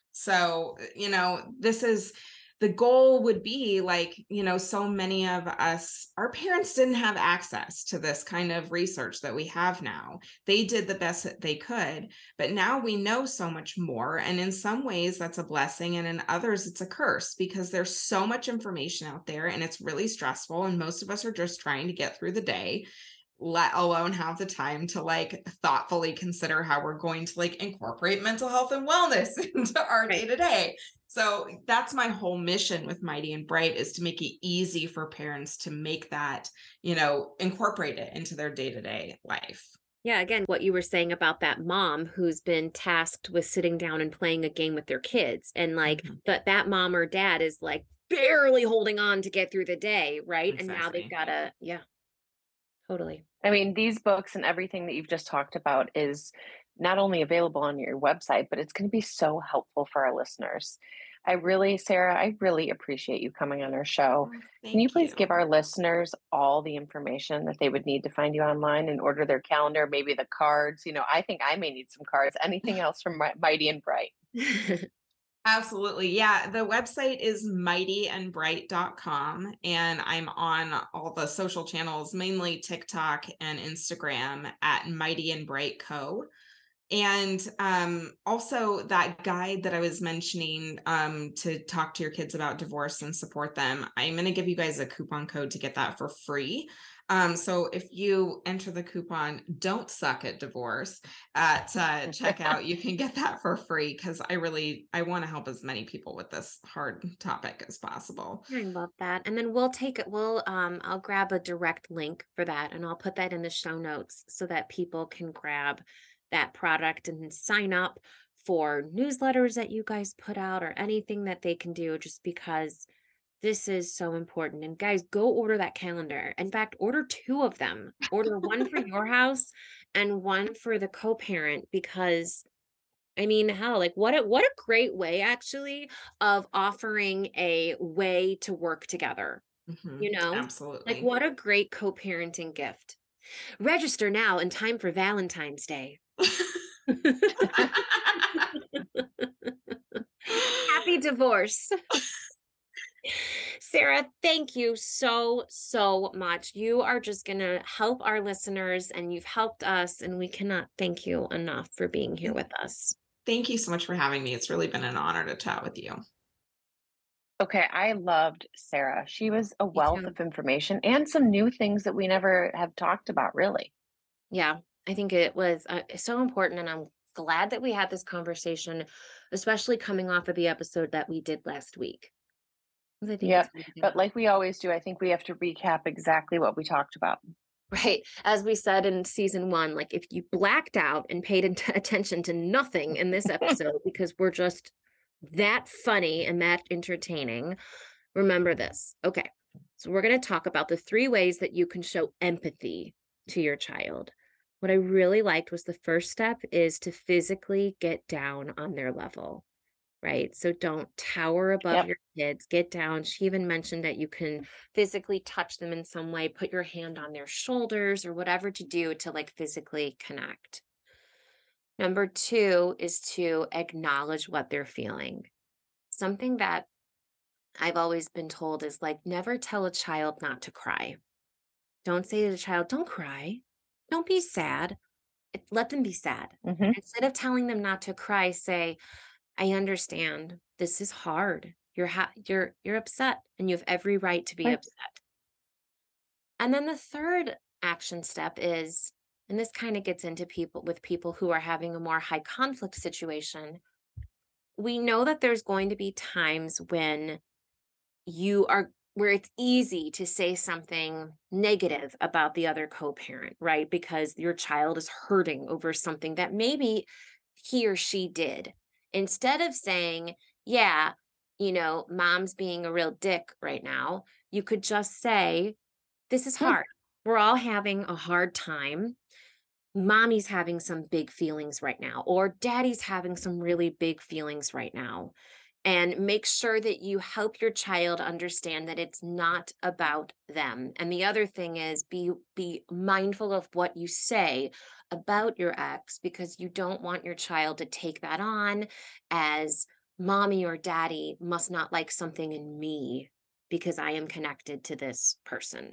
So, you know, this is the goal would be like, you know, so many of us, our parents didn't have access to this kind of research that we have now. They did the best that they could, but now we know so much more. And in some ways that's a blessing. And in others, it's a curse because there's so much information out there and it's really stressful. And most of us are just trying to get through the day, let alone have the time to like thoughtfully consider how we're going to like incorporate mental health and wellness into our day to day. So that's my whole mission with Mighty and Bright, is to make it easy for parents to make that, you know, incorporate it into their day to day life. Yeah, again, what you were saying about that mom who's been tasked with sitting down and playing a game with their kids, and like Mhm. that that mom or dad is like barely holding on to get through the day, right? And now they've Exactly. got to, yeah, totally. I mean, these books and everything that you've just talked about is not only available on your website, but it's going to be so helpful for our listeners. I really, Sarah, I really appreciate you coming on our show. Oh, Can you thank please you. give our listeners all the information that they would need to find you online and order their calendar, maybe the cards? You know, I think I may need some cards. Anything else from Mi- Mighty and Bright? Absolutely. Yeah. The website is mighty and bright dot com, and I'm on all the social channels, mainly TikTok and Instagram at Mighty and Bright Co. And um, also that guide that I was mentioning, um, to talk to your kids about divorce and support them, I'm going to give you guys a coupon code to get that for free. Um, so if you enter the coupon "Don't Suck at Divorce" at uh, checkout, you can get that for free, because I really, I want to help as many people with this hard topic as possible. I love that. And then we'll take it, we'll, um, I'll grab a direct link for that and I'll put that in the show notes so that people can grab that product and sign up for newsletters that you guys put out or anything that they can do, just because this is so important. And guys, go order that calendar. In fact, order two of them. Order one for your house and one for the co-parent, because I mean, hell, like what a what a great way actually of offering a way to work together. Mhm. You know? Like Absolutely. what a great co-parenting gift. Register now in time for Valentine's Day. divorce. Sarah, thank you so, so much. You are just going to help our listeners, and you've helped us, and we cannot thank you enough for being here with us. Thank you so much for having me. It's really been an honor to chat with you. Okay, I loved Sarah. She was a Me wealth too. of information and some new things that we never have talked about, really. Yeah, I think it was uh, so important, and I'm glad that we had this conversation, especially coming off of the episode that we did last week. 'Cause I think it's Yep. good to But do. like we always do, I think we have to recap exactly what we talked about. Right. As we said in season one, like if you blacked out and paid int- attention to nothing in this episode because we're just that funny and that entertaining, remember this. Okay. So we're going to talk about the three ways that you can show empathy to your child. What I really liked was the first step is to physically get down on their level. Right. So don't tower above Yep. your kids, get down. She even mentioned that you can physically touch them in some way, put your hand on their shoulders or whatever to do to like physically connect. Number two is to acknowledge what they're feeling. Something that I've always been told is like, never tell a child not to cry. Don't say to the child, don't cry. Don't be sad. It- Let them be sad. hmm Instead of telling them not to cry, say, I understand. This is hard. You're ha- you're you're upset and you have every right to be Right. upset. And then the third action step is, and this kind of gets into people with people who are having a more high conflict situation. We know that there's going to be times when you are where it's easy to say something negative about the other co-parent, right? Because your child is hurting over something that maybe he or she did. Instead of saying, yeah, you know, mom's being a real dick right now, you could just say, this is Hmm. hard. We're all having a hard time. Mommy's having some big feelings right now, or daddy's having some really big feelings right now. And make sure that you help your child understand that it's not about them. And the other thing is be be mindful of what you say about your ex, because you don't want your child to take that on as mommy or daddy must not like something in me because I am connected to this person.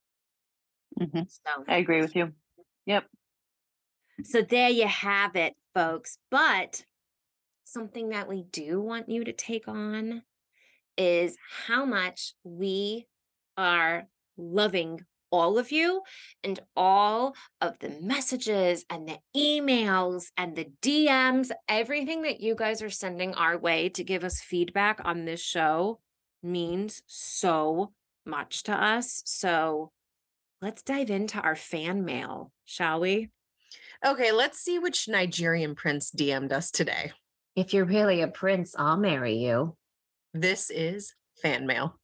hmm So I agree with you. Yep. so there you have it, folks. But something that we do want you to take on is how much we are loving all of you and all of the messages and the emails and the D Ms, everything that you guys are sending our way to give us feedback on this show means so much to us. So let's dive into our fan mail, shall we? Okay, let's see which Nigerian prince D M'd us today. If you're really a prince, I'll marry you. This is fan mail.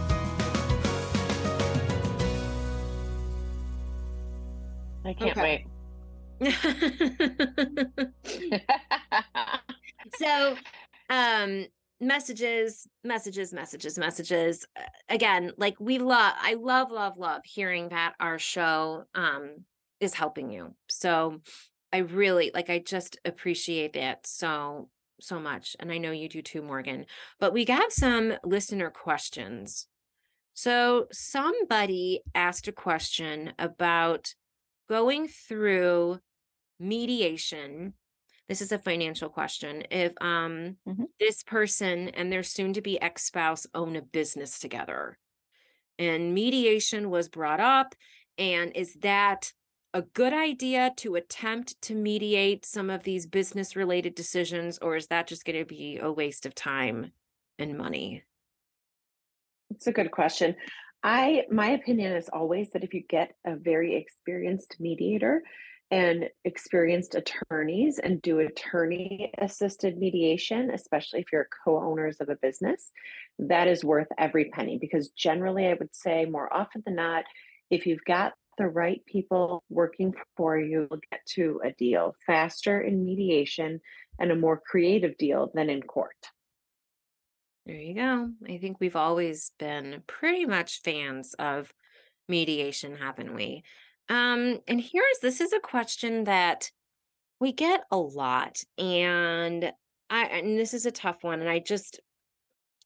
I can't Okay. wait. So, um, messages, messages, messages, messages. Uh, Again, like we love, I love, love, love hearing that our show um is helping you. So I really like, I just appreciate that so, so much. And I know you do too, Morgan. But we got some listener questions. So somebody asked a question about going through mediation. This is a financial question. If um Mhm. this person and their soon to be ex-spouse own a business together and mediation was brought up, and is that a good idea to attempt to mediate some of these business related decisions, or is that just going to be a waste of time and money? It's a good question. I my opinion is always that if you get a very experienced mediator and experienced attorneys and do attorney assisted mediation, especially if you're co-owners of a business, that is worth every penny, because generally I would say more often than not, if you've got the right people working for you, you'll get to a deal faster in mediation and a more creative deal than in court. There you go. I think we've always been pretty much fans of mediation, haven't we? Um, and here's this is a question that we get a lot, and I and this is a tough one, and I just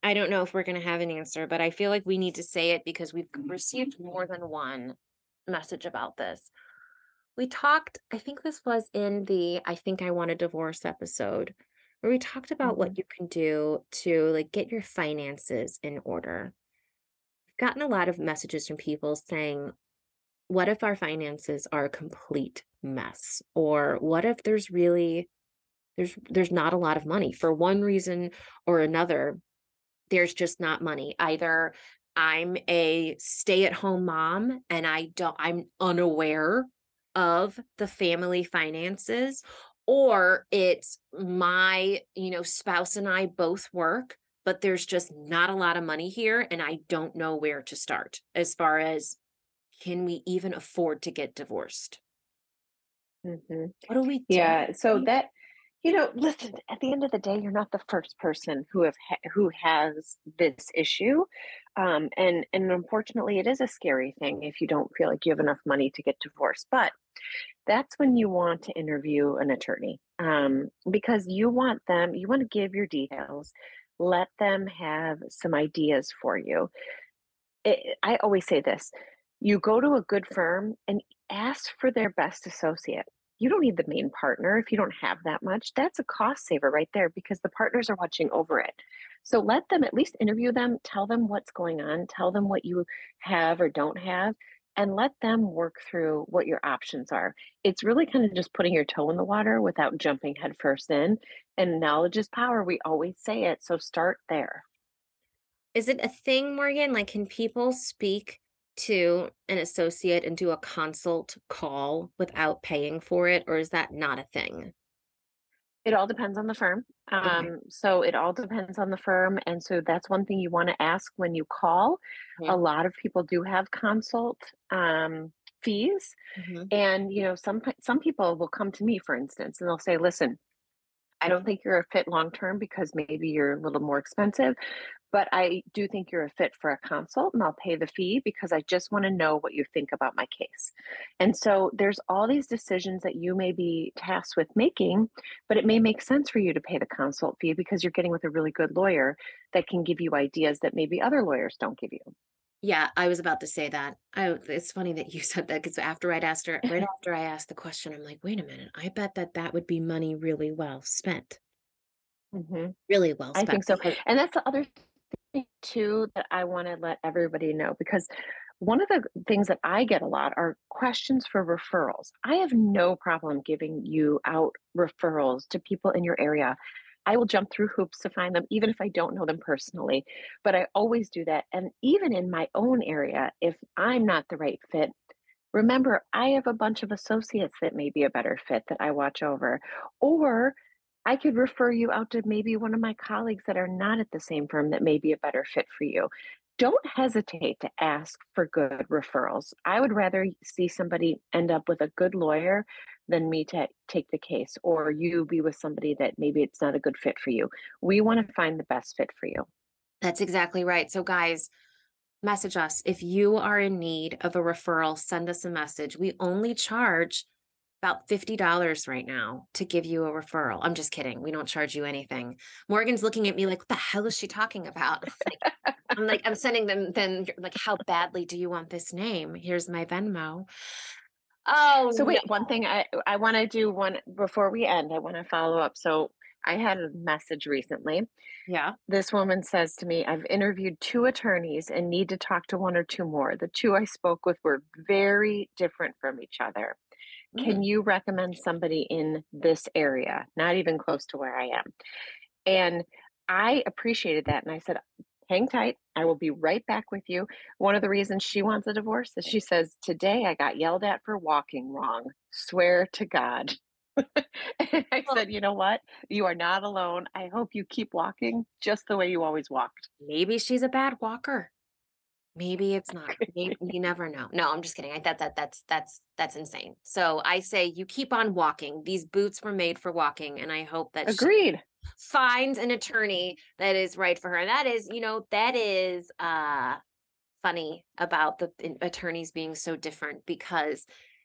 I don't know if we're going to have an answer, but I feel like we need to say it because we've received more than one message about this. We talked, I think this was in the I Think I Want a Divorce episode, where we talked about Mhm. what you can do to like get your finances in order. I've gotten a lot of messages from people saying, what if our finances are a complete mess? Or what if there's really there's there's not a lot of money for one reason or another? There's just not money. Either I'm a stay-at-home mom and I don't I'm unaware of the family finances, or it's my, you know, spouse and I both work, but there's just not a lot of money here and I don't know where to start as far as can we even afford to get divorced? Mhm. What do we do? Yeah, so that you know, listen, at the end of the day, you're not the first person who have ha who has this issue. Um, and and unfortunately, it is a scary thing if you don't feel like you have enough money to get divorced. But that's when you want to interview an attorney, um, because you want them, you want to give your details, let them have some ideas for you. It, I always say this, you go to a good firm and ask for their best associate. You don't need the main partner if you don't have that much. That's a cost saver right there because the partners are watching over it. So let them at least interview them, tell them what's going on, tell them what you have or don't have, and let them work through what your options are. It's really kind of just putting your toe in the water without jumping headfirst in. And knowledge is power. We always say it. So start there. Is it a thing, Morgan? Like, can people speak to an associate and do a consult call without paying for it, or is that not a thing? It all depends on the firm. Okay. Um, so it all depends on the firm, and so that's one thing you wanna ask when you call. A Mhm. lot of people do have consult, um, fees, Mhm. and, you know, some p some people will come to me, for instance, and they'll say, "Listen, I don't think you're a fit long term because maybe you're a little more expensive, but I do think you're a fit for a consult and I'll pay the fee because I just want to know what you think about my case." And so there's all these decisions that you may be tasked with making, but it may make sense for you to pay the consult fee because you're getting with a really good lawyer that can give you ideas that maybe other lawyers don't give Yeah, I was about to say that. I it's funny that you said that because after I'd asked her right after I asked the question, I'm like, "Wait a minute, I bet that that would be money really well spent." you. Really well I spent think so. because And that's the other thing too that I want to let everybody know because one of the things that I get a lot are questions for referrals. I have no problem giving you out referrals to people in your area. I will jump through hoops to find them, even if I don't know them personally. But I always do that. And even in my own area, if I'm not the right fit, remember, I have a bunch of associates that may be a better fit that I watch over. Or I could refer you out to maybe one of my colleagues that are not at the same firm that may be a better fit for you. Don't hesitate to ask for good referrals. I would rather see somebody end up with a good lawyer than me to take the case, or you be with somebody that maybe it's not a good fit for you. We want to find the best fit for you. that's exactly right. So guys, message us. If you are in need of a referral, send us a message. We only charge about fifty dollars right now to give you a referral. I'm just kidding. We don't charge you anything. Morgan's looking at me like, what the hell is she talking about? Like, I'm like, I'm sending them then like, how badly do you want this name? Here's my Venmo. Oh So no. wait, one thing I I want to do one before we end, I want to follow up. So I had a message recently. Yeah. This woman says to me, I've interviewed two attorneys and need to talk to one or two more. The two I spoke with were very different from each other. Can Mm. you recommend somebody in this area, not even close to where I am? And I appreciated that. And I said, hang tight. I will be right back with you. One of the reasons she wants a divorce is she says, today I got yelled at for walking wrong. Swear to God. And I Well, said, you know what? You are not alone. I hope you keep walking just the way you always walked. maybe she's a bad walker. Maybe it's not. Maybe, you never know. No, I'm just kidding. I thought that that's that's that's insane. So I say you keep on walking. These boots were made for walking, and I hope that she Agreed. finds an attorney that is right for her. And that is, you know, that is uh funny about the in- attorneys being so different because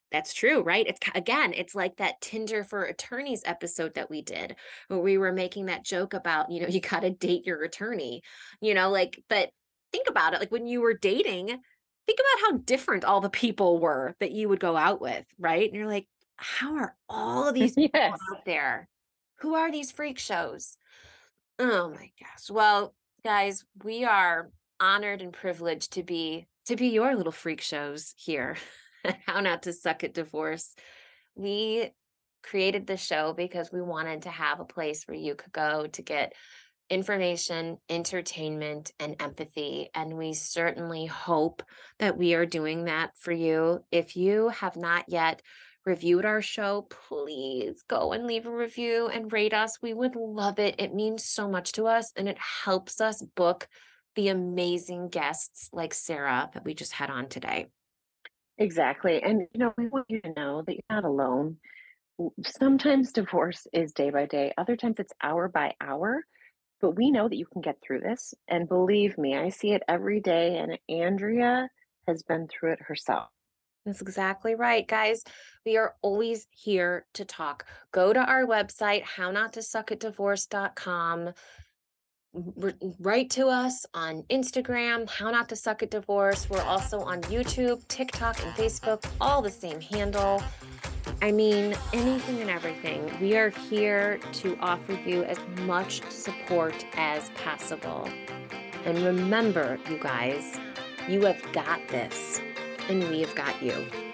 That's true, right? It's ki- again, it's like that Tinder for attorneys episode that we did, where we were making that joke about, you know, you got to date your attorney, you know, like, but think about it. Like when you were dating, think about how different all the people were that you would go out with, right? And you're like, how are all of these people Yes. out there? Who are these freak shows? Oh my gosh. Well, guys, we are honored and privileged to be to be your little freak shows here. How Not to Suck at Divorce. We created the show because we wanted to have a place where you could go to get information, entertainment, and empathy. And we certainly hope that we are doing that for you. If you have not yet reviewed our show, please go and leave a review and rate us. We would love it. It means so much to us and it helps us book the amazing guests like Sarah that we just had on today. Exactly. And, you know, we want you to know that you're not alone. W- Sometimes divorce is day by day, other times it's hour by hour, but we know that you can get through this. And believe me, I see it every day, and Andrea has been through it herself. That's exactly right, guys. We are always here to talk. Go to our website, how not to suck at divorce dot com. R- Write to us on Instagram, How Not to Suck at Divorce. We're also on YouTube, TikTok, and Facebook, all the same handle. I mean, anything and everything. We are here to offer you as much support as possible. And remember, you guys, you have got this, and we have got you.